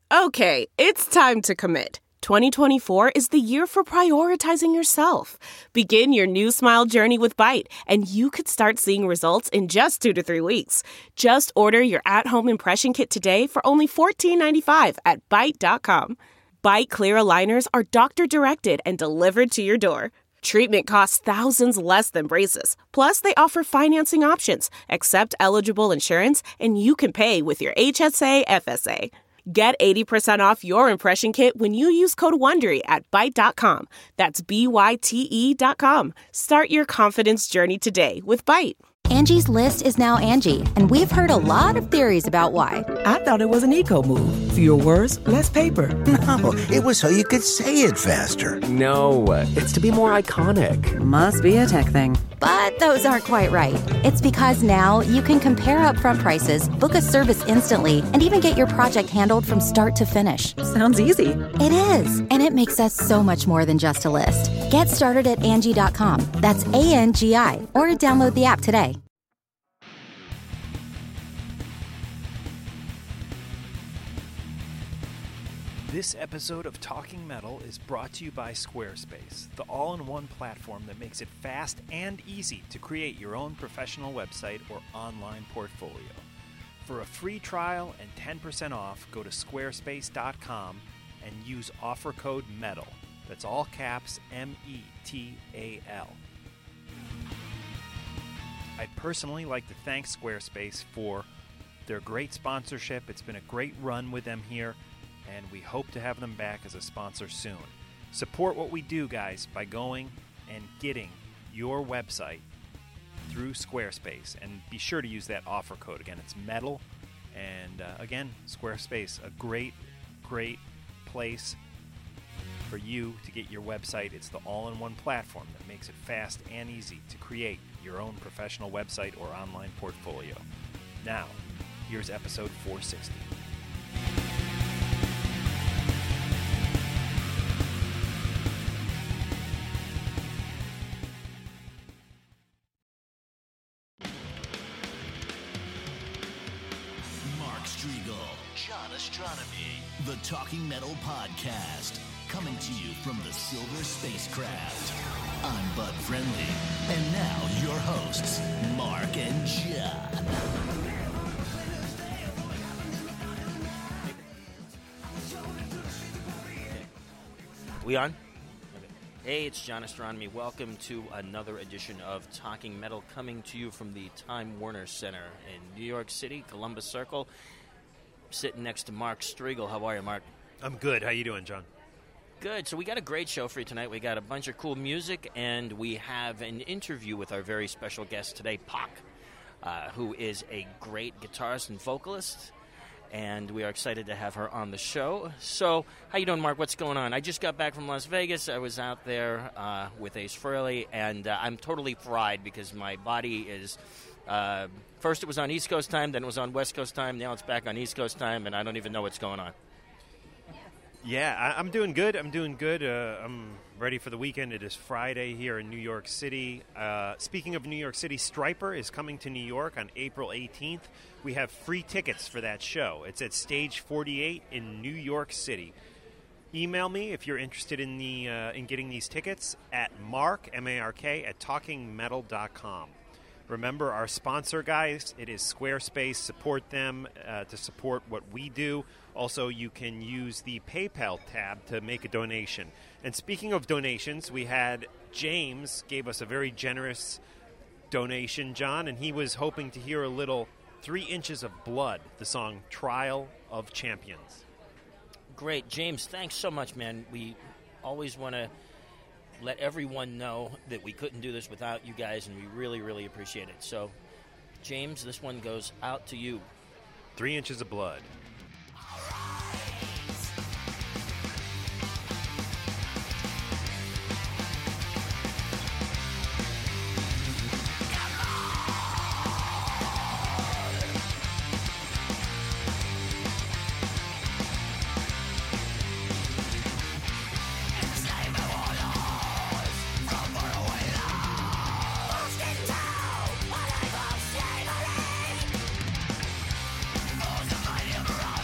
Okay, it's time to commit. 2024 is the year for prioritizing yourself. Begin your new smile journey with Byte, and you could start seeing results in just 2 to 3 weeks. Just order your at-home impression kit today for only $14.95 at Byte.com. Byte Clear aligners are doctor-directed and delivered to your door. Treatment costs thousands less than braces. Plus, they offer financing options, accept eligible insurance, and you can pay with your HSA FSA. Get 80% off your impression kit when you use code WONDERY at Byte.com. That's BYTE.com. Start your confidence journey today with Byte. Angie's List is now Angie, and we've heard a lot of theories about why. I thought it was an eco move. Fewer words, less paper. No, it was so you could say it faster. No, it's to be more iconic. Must be a tech thing. But those aren't quite right. It's because now you can compare upfront prices, book a service instantly, and even get your project handled from start to finish. Sounds easy. It is, and it makes us so much more than just a list. Get started at Angie.com. That's ANGI, or download the app today. This episode of Talking Metal is brought to you by Squarespace, the all-in-one platform that makes it fast and easy to create your own professional website or online portfolio. For a free trial and 10% off, go to squarespace.com and use offer code METAL. That's all caps, METAL. I'd personally like to thank Squarespace for their great sponsorship. It's been a great run with them here, and we hope to have them back as a sponsor soon. Support what we do, guys, by going and getting your website through Squarespace. And be sure to use that offer code. Again, it's METAL. And again, Squarespace, a great, great place for you to get your website. It's the all-in-one platform that makes it fast and easy to create your own professional website or online portfolio. Now, here's episode 460. John Astronomy, the Talking Metal Podcast, coming to you from the Silver Spacecraft. I'm Bud Friendly, and now your hosts, Mark and John. We on? Hey, it's John Astronomy. Welcome to another edition of Talking Metal, coming to you from the Time Warner Center in New York City, Columbus Circle. Sitting next to Mark Strigl. How are you, Mark? I'm good. How you doing, John? Good. So we got a great show for you tonight. We got a bunch of cool music, and we have an interview with our very special guest today, Pak, who is a great guitarist and vocalist, and we are excited to have her on the show. So how you doing, Mark? What's going on? I just got back from Las Vegas. I was out there with Ace Frehley, and I'm totally fried because my body is... first it was on East Coast time, then it was on West Coast time, now it's back on East Coast time, and I don't even know what's going on. Yeah, I'm doing good. I'm ready for the weekend. It is Friday here in New York City. Speaking of New York City, Stryper is coming to New York on April 18th. We have free tickets for that show. It's at Stage 48 in New York City. Email me if you're interested in in getting these tickets at Mark, M-A-R-K, at talkingmetal.com. Remember our sponsor, guys. It is Squarespace. Support them to support what we do. Also, you can use the PayPal tab to make a donation. And speaking of donations, we had James gave us a very generous donation, John, and he was hoping to hear a little 3 Inches of Blood, the song Trial of Champions. Great. James, thanks so much, man. We always want to let everyone know that we couldn't do this without you guys, and we really, really appreciate it. So, James, this one goes out to you. 3 Inches of Blood. Emperor!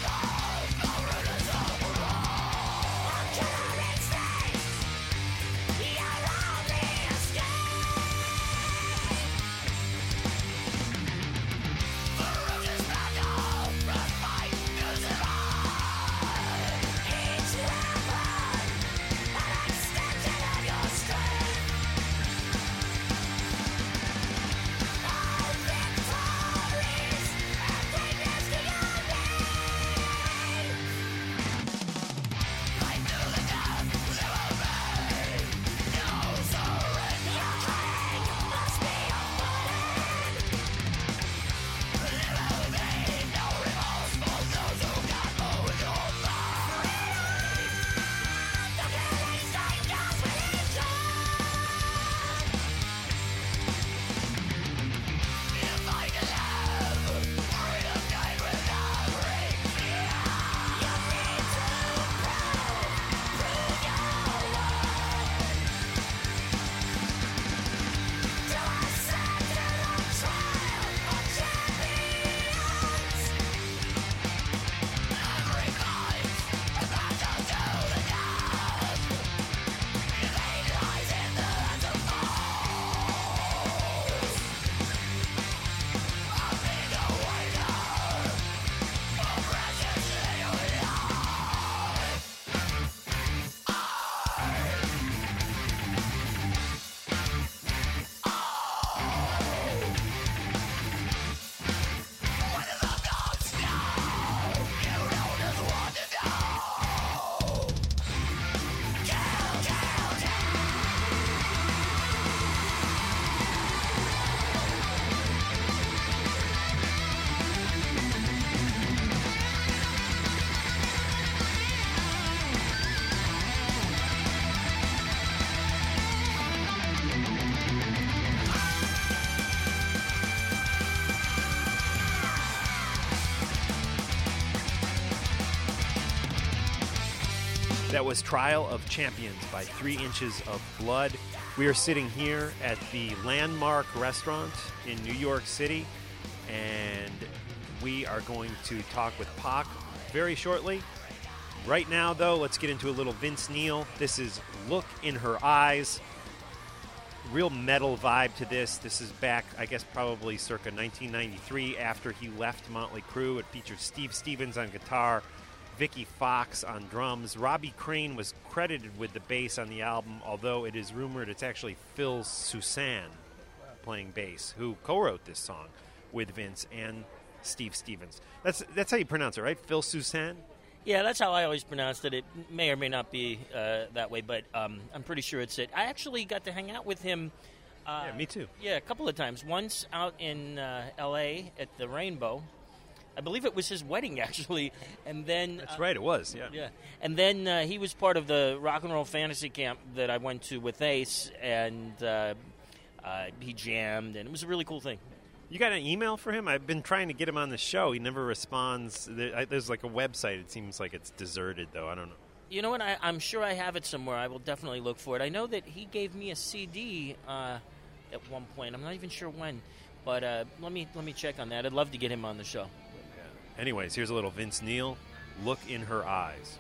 That was Trial of Champions by 3 Inches of Blood. We are sitting here at the Landmark Restaurant in New York City, and we are going to talk with Pac very shortly. Right now, though, let's get into a little Vince Neil. This is Look in Her Eyes. Real metal vibe to this. This is back, I guess, probably circa 1993 after he left Motley Crue. It featured Steve Stevens on guitar, Vicky Fox on drums. Robbie Crane was credited with the bass on the album, although it is rumored it's actually Phil Soussan playing bass, who co-wrote this song with Vince and Steve Stevens. That's how you pronounce it, right? Phil Soussan? Yeah, that's how I always pronounced it. It may or may not be that way, but I'm pretty sure it's it. I actually got to hang out with him. Yeah, me too. Yeah, a couple of times. Once out in L.A. at the Rainbow. I believe it was his wedding, actually, and then... That's right, it was, yeah. Yeah, and then he was part of the Rock and Roll Fantasy Camp that I went to with Ace, and he jammed, and it was a really cool thing. You got an email for him? I've been trying to get him on the show. He never responds. There's like a website. It seems like it's deserted, though. I don't know. You know what? I'm sure I have it somewhere. I will definitely look for it. I know that he gave me a CD at one point. I'm not even sure when, but let me check on that. I'd love to get him on the show. Anyways, here's a little Vince Neil, Look in Her Eyes.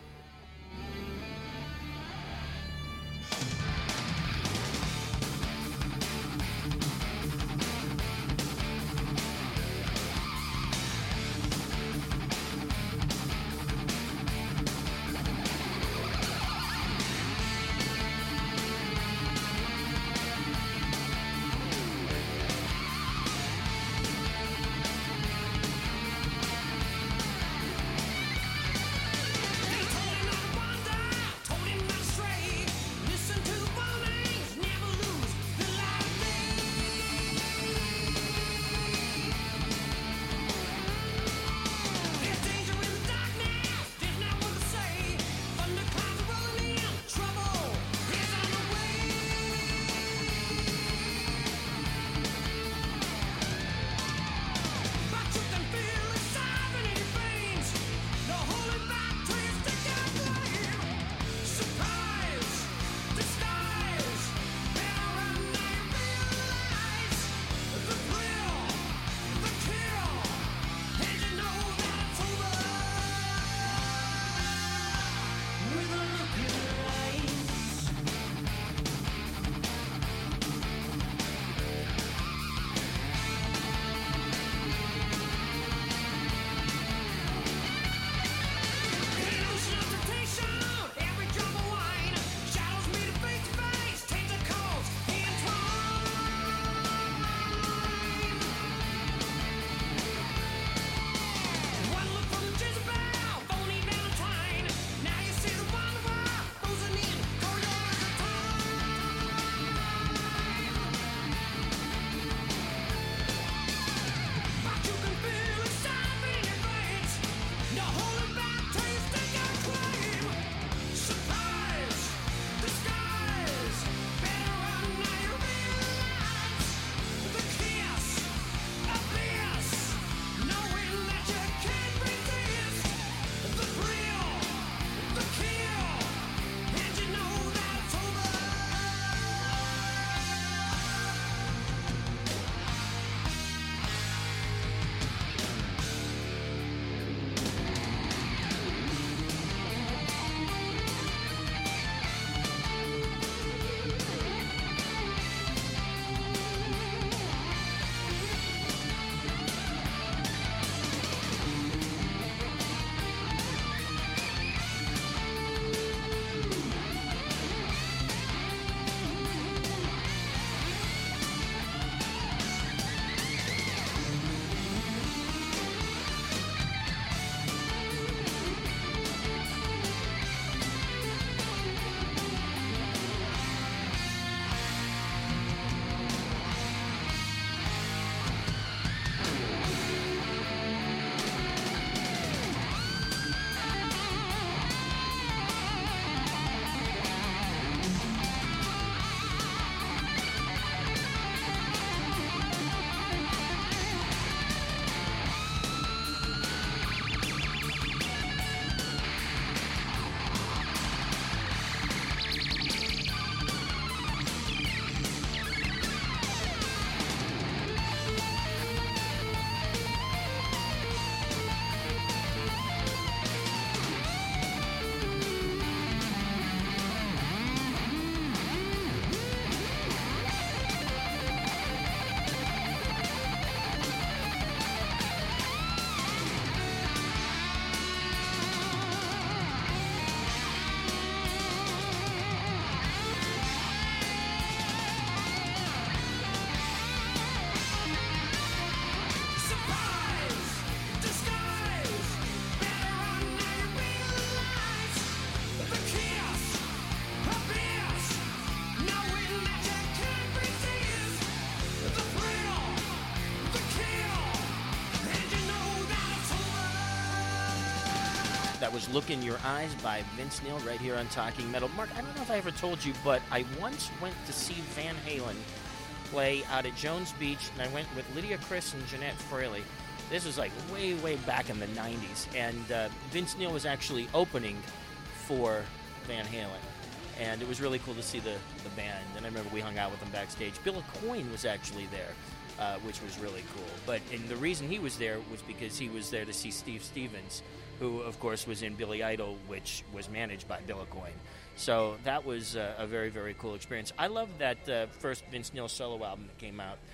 was Look in Your Eyes by Vince Neil right here on Talking Metal. Mark, I don't know if I ever told you, but I once went to see Van Halen play out at Jones Beach, and I went with Lydia Criss and Jeanette Fraley. This was like way, way back in the 90s, and Vince Neil was actually opening for Van Halen. And it was really cool to see the band. And I remember we hung out with them backstage. Bill Aucoin was actually there, which was really cool. And the reason he was there was because he was there to see Steve Stevens, who, of course, was in Billy Idol, which was managed by Bill Aucoin. So that was a very, very cool experience. I love that first Vince Neil solo album that came out.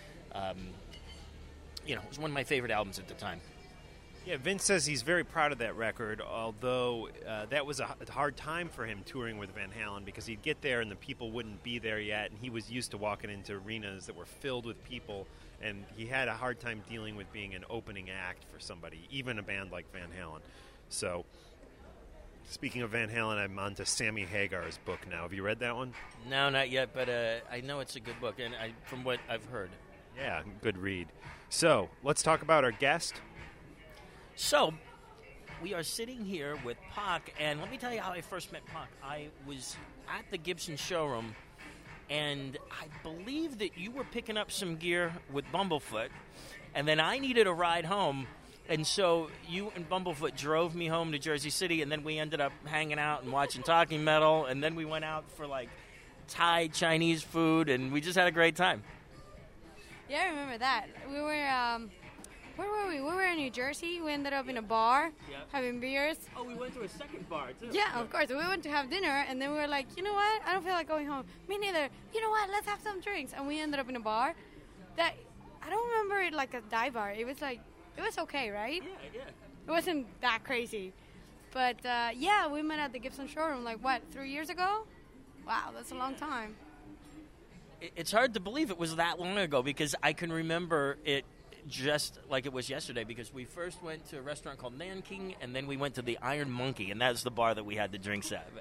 It was one of my favorite albums at the time. Yeah, Vince says he's very proud of that record, although that was a hard time for him touring with Van Halen because he'd get there and the people wouldn't be there yet, and he was used to walking into arenas that were filled with people, and he had a hard time dealing with being an opening act for somebody, even a band like Van Halen. So, speaking of Van Halen, I'm on to Sammy Hagar's book now. Have you read that one? No, not yet, but I know it's a good book, and from what I've heard. Yeah, good read. So, let's talk about our guest. So, we are sitting here with Pac, and let me tell you how I first met Pac. I was at the Gibson showroom, and I believe that you were picking up some gear with Bumblefoot, and then I needed a ride home, and so you and Bumblefoot drove me home to Jersey City, and then we ended up hanging out and watching Talking Metal, and then we went out for, Thai Chinese food, and we just had a great time. Yeah, I remember that. We were, where were we? We were in New Jersey. We ended up in a bar having beers. Oh, we went to a second bar, too. Yeah, of course. We went to have dinner, and then we were like, you know what? I don't feel like going home. Me neither. You know what? Let's have some drinks. And we ended up in a bar that, I don't remember it like a dive bar. It was it was okay, right? Yeah. It wasn't that crazy. But, we met at the Gibson showroom, 3 years ago? Wow, that's a long time. It's hard to believe it was that long ago because I can remember it just like it was yesterday because we first went to a restaurant called Nanking and then we went to the Iron Monkey, and that's the bar that we had the drinks at.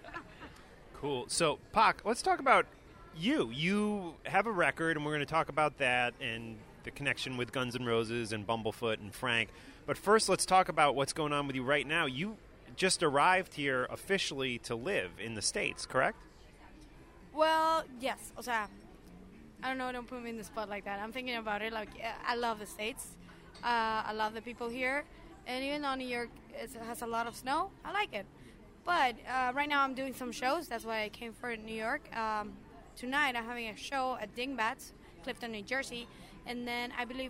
Cool. So, Pac, let's talk about you. You have a record, and we're going to talk about that and the connection with Guns N' Roses and Bumblefoot and Frank. But first, let's talk about what's going on with you right now. You just arrived here officially to live in the States, correct? Well, yes. O sea, I don't know, don't put me in the spot like that. I'm thinking about it. I love the States. I love the people here. And even though New York has a lot of snow, I like it. But right now I'm doing some shows. That's why I came for New York. Tonight I'm having a show at Dingbats, Clifton, New Jersey. And then I believe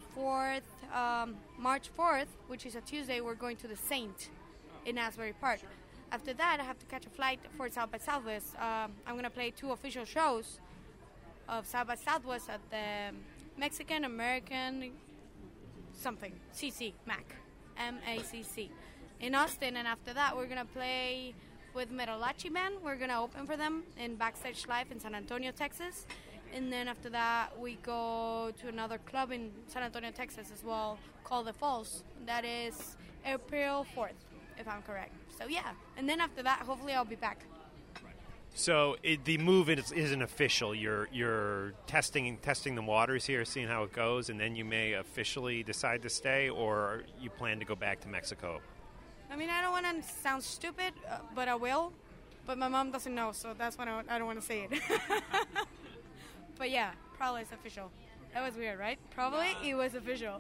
March 4th, which is a Tuesday, we're going to the Saint in Asbury Park. After that, I have to catch a flight for South by Southwest. I'm going to play 2 official shows of South by Southwest at the Mexican-American something, CC, MAC, M-A-C-C, in Austin. And after that, we're going to play with Metalachi Band. We're going to open for them in Backstage Live in San Antonio, Texas. And then after that, we go to another club in San Antonio, Texas as well, called The Falls. That is April 4th, if I'm correct. So, yeah. And then after that, hopefully I'll be back. So the move isn't official. You're testing the waters here, seeing how it goes, and then you may officially decide to stay, or you plan to go back to Mexico? I mean, I don't want to sound stupid, but I will. But my mom doesn't know, so that's why I don't want to say it. But yeah, probably it's official. That was weird, right? Probably it was official.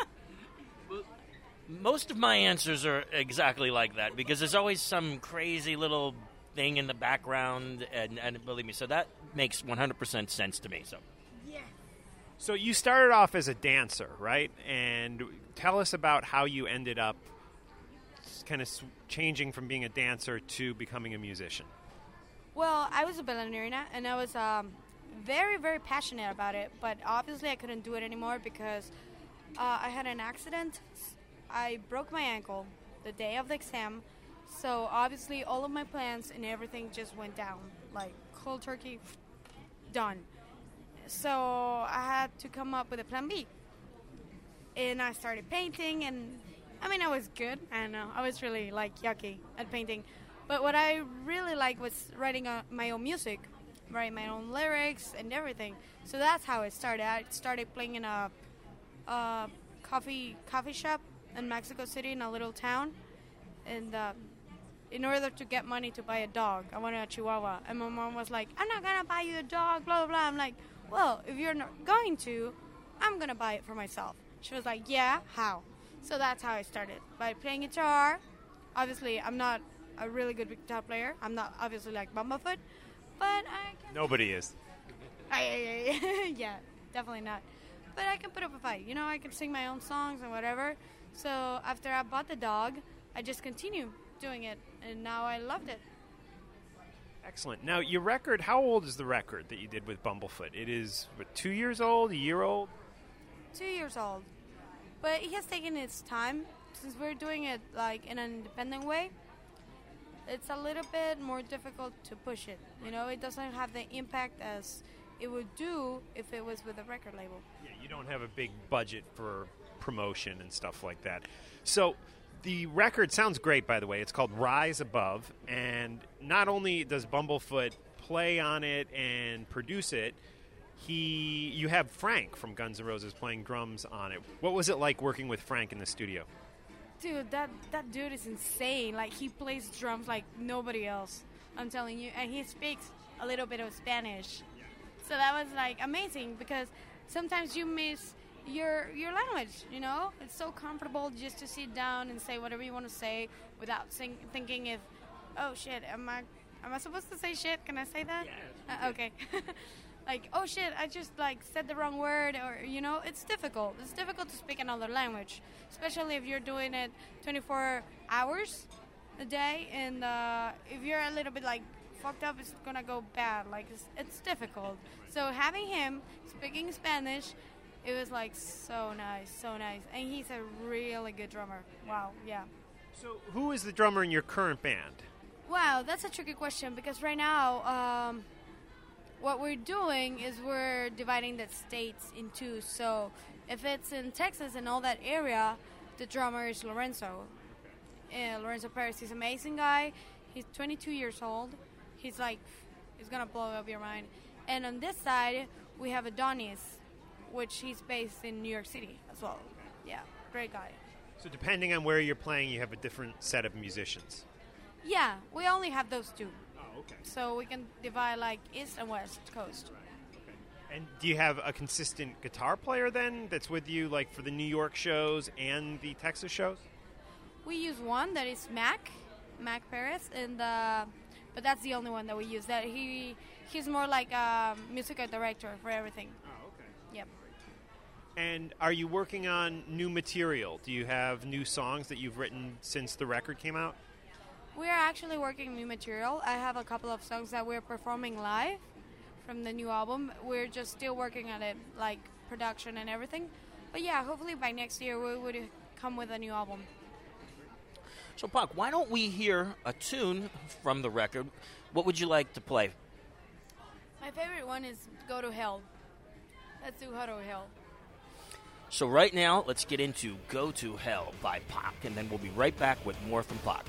Most of my answers are exactly like that because there's always some crazy little thing in the background, and believe me, so that makes 100% sense to me. So you started off as a dancer, right? And tell us about how you ended up kind of changing from being a dancer to becoming a musician. Well, I was a ballerina, and I was very, very passionate about it, but obviously I couldn't do it anymore because I had an accident. I broke my ankle the day of the exam, so obviously all of my plans and everything just went down, like cold turkey, done. So I had to come up with a plan B, and I started painting, and I mean, I was good. I don't know, I was really yucky at painting, but what I really liked was writing my own music, writing my own lyrics and everything. So that's how it started. I started playing in a coffee shop in Mexico City, in a little town, and in order to get money to buy a dog. I wanted a Chihuahua. And my mom was like, I'm not going to buy you a dog, blah, blah, blah. I'm like, well, if you're not going to, I'm going to buy it for myself. She was like, yeah, how? So that's how I started, by playing guitar. Obviously, I'm not a really good guitar player. I'm not obviously like Bumblefoot, but I can... Nobody is. Yeah, definitely not. But I can put up a fight. You know, I can sing my own songs and whatever. So after I bought the dog, I just continued doing it, and now I loved it. Excellent. Now, your record, how old is the record that you did with Bumblefoot? It is, what, 2 years old, a year old? 2 years old. But it has taken its time. Since we're doing it like in an independent way, it's a little bit more difficult to push it. You know, it doesn't have the impact as it would do if it was with a record label. Yeah, you don't have a big budget for promotion and stuff like that. So the record sounds great, by the way. It's called Rise Above, and not only does Bumblefoot play on it and produce it, you have Frank from Guns N' Roses playing drums on it. What was it like working with Frank in the studio? Dude, that dude is insane. Like, he plays drums like nobody else, I'm telling you. And he speaks a little bit of Spanish. So that was, like, amazing, because sometimes you miss your language, you know? It's so comfortable just to sit down and say whatever you want to say without thinking if, oh, shit, am I supposed to say shit? Can I say that? Yeah. Okay. Like, oh, shit, I just, like, said the wrong word, or, you know, it's difficult. It's difficult to speak another language, especially if you're doing it 24 hours a day, and if you're a little bit, like, fucked up, it's going to go bad. Like, it's difficult. So having him speaking Spanish, it was, like, so nice, so nice. And he's a really good drummer. Wow, yeah. So who is the drummer in your current band? Wow, that's a tricky question, because right now... what we're doing is we're dividing the states in two. So if it's in Texas and all that area, the drummer is Lorenzo. Lorenzo Perez is an amazing guy. He's 22 years old. He's like, he's going to blow up your mind. And on this side, we have Adonis, which he's based in New York City as well. Yeah, great guy. So depending on where you're playing, you have a different set of musicians. Yeah, we only have those two. Okay. So we can divide like East and West Coast. Okay. And do you have a consistent guitar player then that's with you like for the New York shows and the Texas shows? We use one that is Mac Perez, and but that's the only one that we use. That he's more like a musical director for everything. Oh, okay. Yep. And are you working on new material? Do you have new songs that you've written since the record came out? We are actually working new material. I have a couple of songs that we're performing live from the new album. We're just still working on it, like production and everything. But yeah, hopefully by next year we would come with a new album. So, Pac, why don't we hear a tune from the record? What would you like to play? My favorite one is Go to Hell. Let's do Go to Hell. So right now, let's get into Go to Hell by Pac, and then we'll be right back with more from Pac.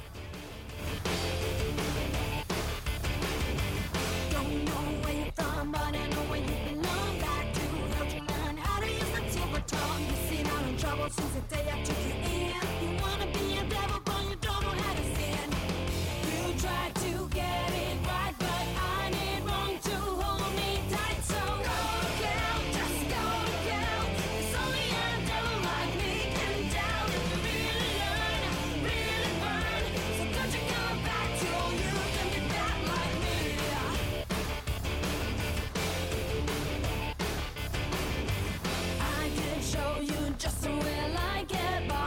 Don't know where you're from, but I know where you belong. Back to hell to learn how to use the tip of tongue. You see, I'm in trouble since the day I took you in. You wanna be a devil, but you don't know how to sin. You try to get it right, but I did wrong to hold me tight. So go to hell, just go to hell. It's only a devil like me can tell. If you really learn, really burn. So don't you go back to all you can be bad like me. I can show you just the way I like it, but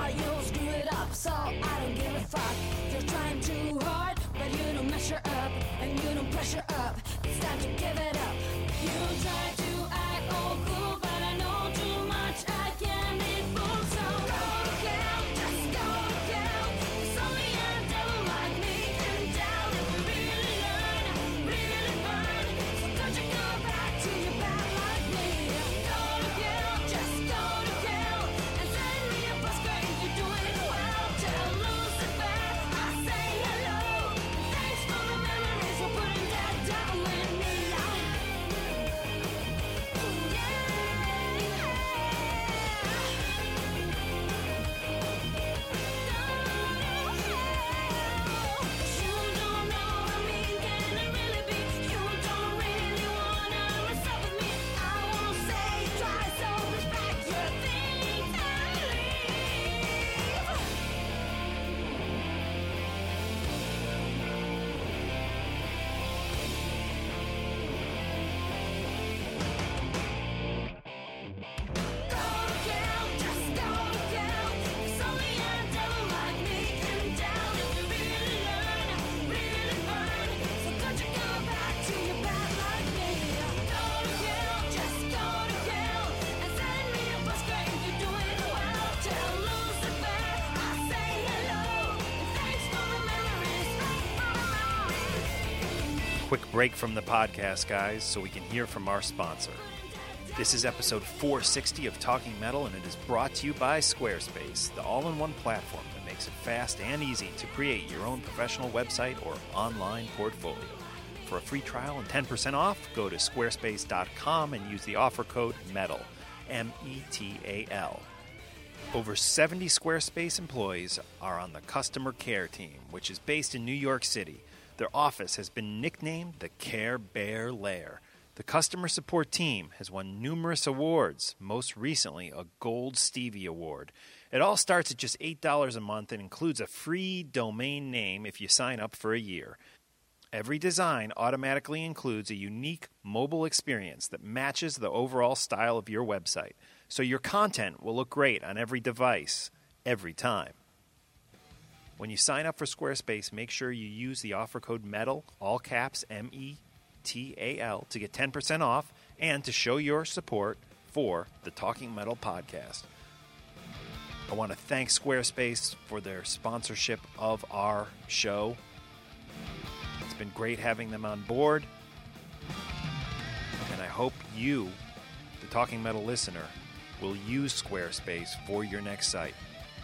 Quick break from the podcast, guys, so we can hear from our sponsor. This is episode 460 of Talking Metal, and it is brought to you by Squarespace, the all-in-one platform that makes it fast and easy to create your own professional website or online portfolio. For a free trial and 10% off, go to squarespace.com and use the offer code METAL, METAL. Over 70 Squarespace employees are on the customer care team, which is based in New York City. Their office has been nicknamed the Care Bear Lair. The customer support team has won numerous awards, most recently a Gold Stevie Award. It all starts at just $8 a month and includes a free domain name if you sign up for a year. Every design automatically includes a unique mobile experience that matches the overall style of your website, so your content will look great on every device, every time. When you sign up for Squarespace, make sure you use the offer code METAL, all caps METAL, to get 10% off and to show your support for the Talking Metal podcast. I want to thank Squarespace for their sponsorship of our show. It's been great having them on board, and I hope you, the Talking Metal listener, will use Squarespace for your next site.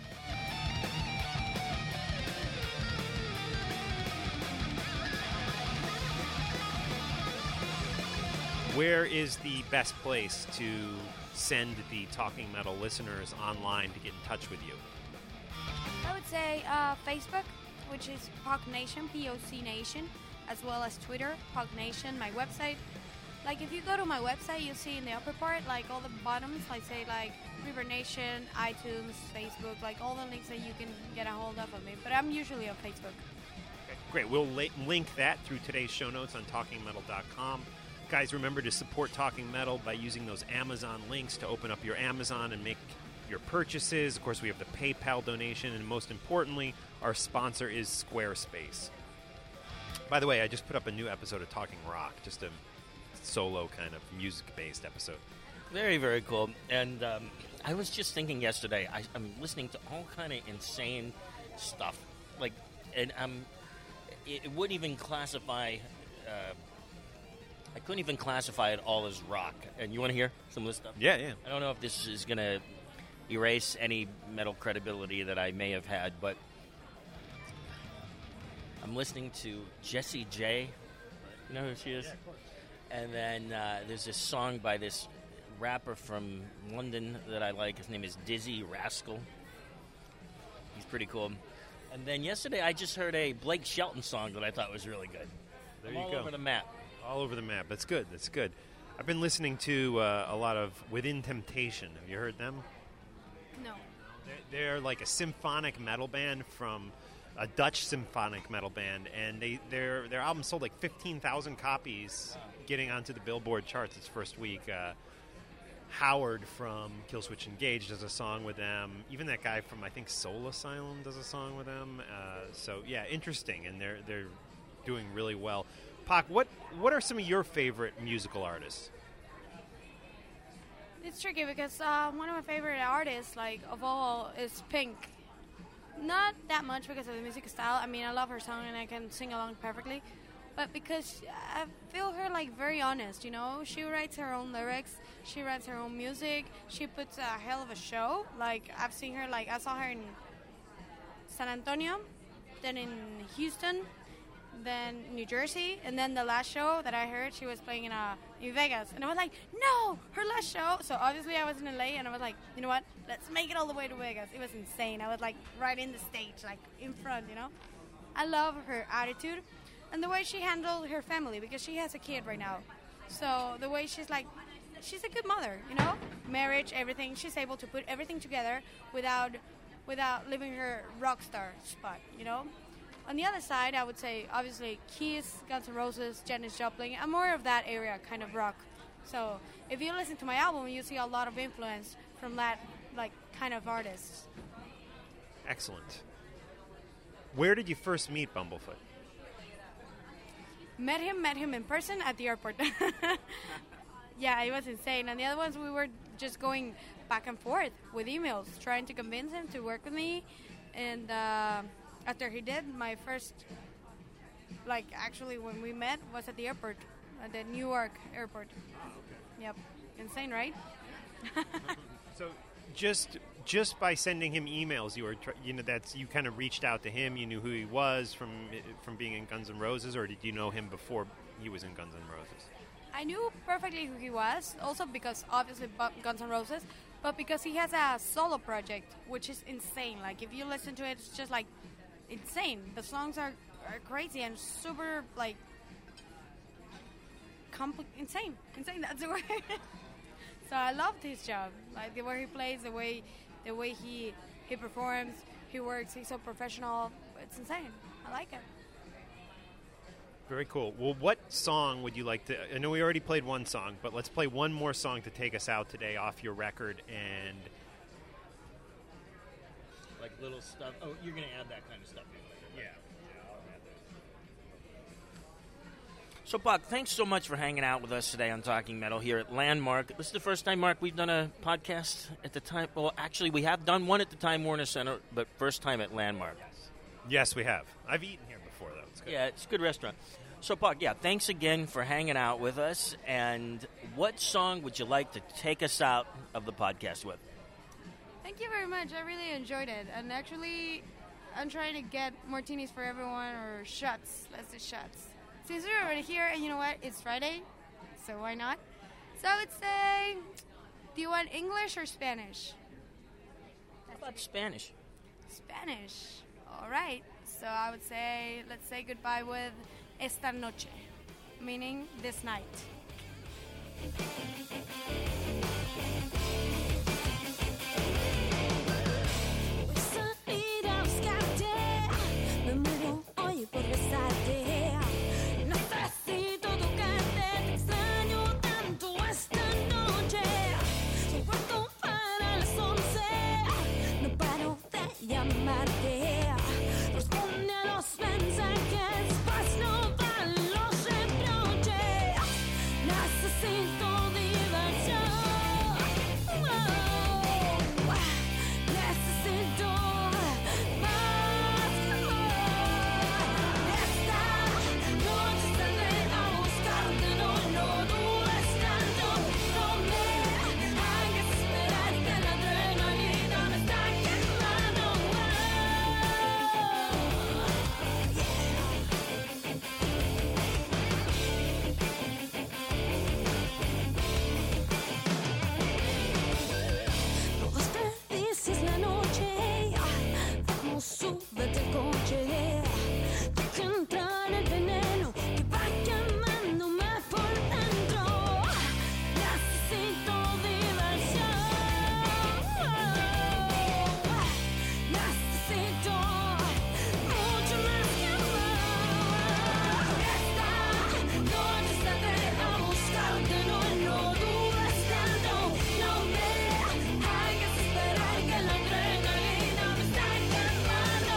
Where is the best place to send the Talking Metal listeners online to get in touch with you? I would say Facebook, which is POC Nation, POC Nation, as well as Twitter, POC Nation, my website. Like, if you go to my website, you'll see in the upper part, like, all the bottoms, like, say, like, Reverb Nation, iTunes, Facebook, like, all the links that you can get a hold of me. But I'm usually on Facebook. Okay, great. We'll link that through today's show notes on TalkingMetal.com. Guys, remember to support Talking Metal by using those Amazon links to open up your Amazon and make your purchases. Of course, we have the PayPal donation, and most importantly, our sponsor is Squarespace. By the way, I just put up a new episode of Talking Rock, just a solo kind of music-based episode. Very, very cool. And I was just thinking yesterday, I'm listening to all kind of insane stuff. Like, and it wouldn't even classify... I couldn't even classify it all as rock. And you want to hear some of this stuff? Yeah. I don't know if this is going to erase any metal credibility that I may have had, but I'm listening to Jessie J. You know who she is? Yeah, of course. And then there's this song by this rapper from London that I like. His name is Dizzy Rascal. He's pretty cool. And then yesterday I just heard a Blake Shelton song that I thought was really good. There I'm you all go. over the map. All over the map. That's good. That's good. I've been listening to a lot of Within Temptation. Have you heard them? No. They're like a symphonic metal band from a Dutch symphonic metal band, and their album sold like 15,000 copies, getting onto the Billboard charts its first week. Howard from Killswitch Engage does a song with them. Even that guy from, I think, Soul Asylum does a song with them. So yeah, interesting, and they're doing really well. Pac, what are some of your favorite musical artists? It's tricky because one of my favorite artists, like, of all, is Pink. Not that much because of the music style. I mean, I love her song and I can sing along perfectly. But because I feel her, like, very honest, you know? She writes her own lyrics. She writes her own music. She puts a hell of a show. Like, I've seen her, like, I saw her in San Antonio, then in Houston, then New Jersey, and then the last show that I heard, she was playing in Vegas. And I was like, no, her last show. So obviously I was in LA, and I was like, you know what? Let's make it all the way to Vegas. It was insane. I was like right in the stage, like in front, you know? I love her attitude and the way she handled her family, because she has a kid right now. So the way she's like, she's a good mother, you know? Marriage, everything. She's able to put everything together without leaving her rock star spot, you know? On the other side, I would say, obviously, Kiss, Guns N' Roses, Janis Joplin. I'm more of that area, kind of rock. So if you listen to my album, you see a lot of influence from that, like, kind of artists. Excellent. Where did you first meet Bumblefoot? Met him in person at the airport. Yeah, it was insane. And the other ones, we were just going back and forth with emails, trying to convince him to work with me. And after he did, my first like actually when we met was at the airport, at the Newark airport. Yep, insane, right? So just by sending him emails, you kind of reached out to him. You knew who he was from being in Guns N' Roses, or did you know him before he was in Guns N' Roses? I knew perfectly who he was, also because obviously Guns N' Roses, but because he has a solo project, which is insane. Like if you listen to it, it's just like insane. The songs are crazy and super like insane. That's the word. So I loved his job, like the way he plays, the way he performs, he works. He's so professional. It's insane. I like it. Very cool. Well, what song would you like to... I know we already played one song, but let's play one more song to take us out today off your record. And like little stuff. Oh, you're going to add that kind of stuff in later. Yeah. I'll add that. So, Buck, thanks so much for hanging out with us today on Talking Metal here at Landmark. This is the first time, Mark, we've done a podcast at the time. Well, actually, we have done one at the Time Warner Center, but first time at Landmark. Yes, we have. I've eaten here before, though. It's good. Yeah, it's a good restaurant. So, Buck, thanks again for hanging out with us. And what song would you like to take us out of the podcast with? Thank you very much. I really enjoyed it. And actually, I'm trying to get martinis for everyone, or shots. Let's do shots. Since we're already here, and you know what? It's Friday, so why not? So I would say, do you want English or Spanish? How about Spanish? Spanish. All right. So I would say, let's say goodbye with esta noche, meaning this night. Salir a buscarte, me muero hoy por besarte. Necesito tocarte, te extraño tanto esta noche. Son cuarto para las 11, no paro de llamarte. Responde a los mensajes, pues no van los reproches. Necesito diversión. Necesito más amor. Esta noche saldré a buscarte, no dudes tanto. No me hagas esperar que la adrenalina me está quemando. No desperdicies la noche, vamos, súbete al coche. Deja entrar el veneno que va quemándome por dentro. Necesito diversión. Necesito mucho más que amor. Esta noche saldré a buscarte, no dudes tanto. No me hagas esperar que la adrenalina me está quemando.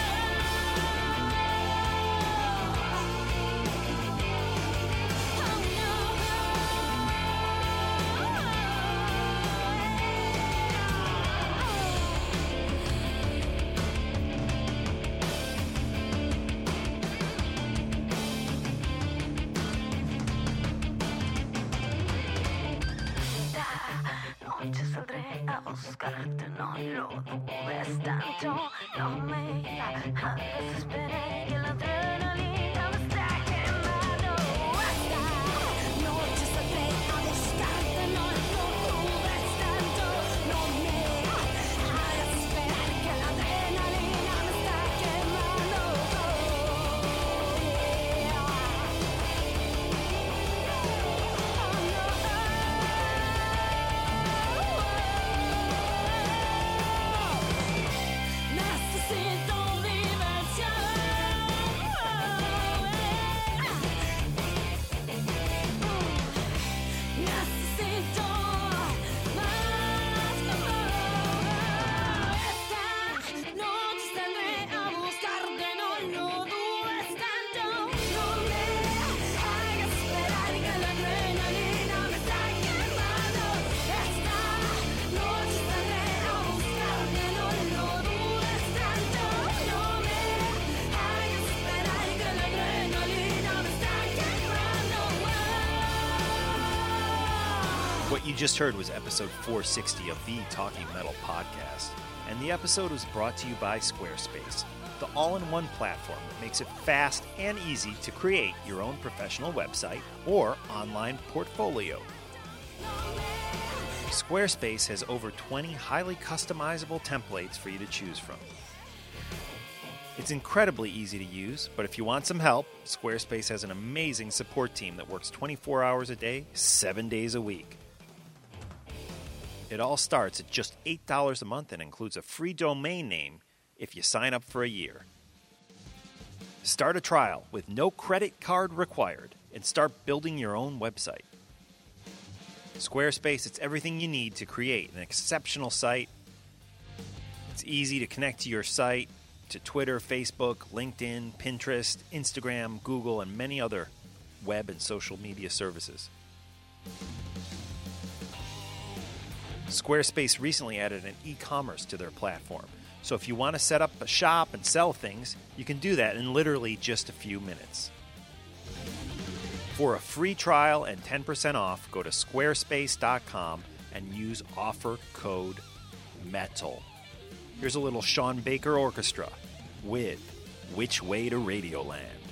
Esta noche saldré a buscarte, no lo dudes tanto. No me hagas esperar que la adrenalina me está quemando. Esta noche saldré a buscarte, no lo dudes tanto. No me hagas esperar que la adrenalina me está quemando. Necesito diversión. What you just heard was episode 460 of the Talking Metal podcast, and the episode was brought to you by Squarespace, the all-in-one platform that makes it fast and easy to create your own professional website or online portfolio. Squarespace has over 20 highly customizable templates for you to choose from. It's incredibly easy to use, but if you want some help, Squarespace has an amazing support team that works 24 hours a day, 7 days a week. It all starts at just $8 a month and includes a free domain name if you sign up for a year. Start a trial with no credit card required and start building your own website. Squarespace, it's everything you need to create an exceptional site. It's easy to connect to your site, to Twitter, Facebook, LinkedIn, Pinterest, Instagram, Google, and many other web and social media services. Squarespace recently added an e-commerce to their platform. So if you want to set up a shop and sell things, you can do that in literally just a few minutes. For a free trial and 10% off, go to squarespace.com and use offer code METAL. Here's a little Sean Baker Orchestra with Which Way to Radioland.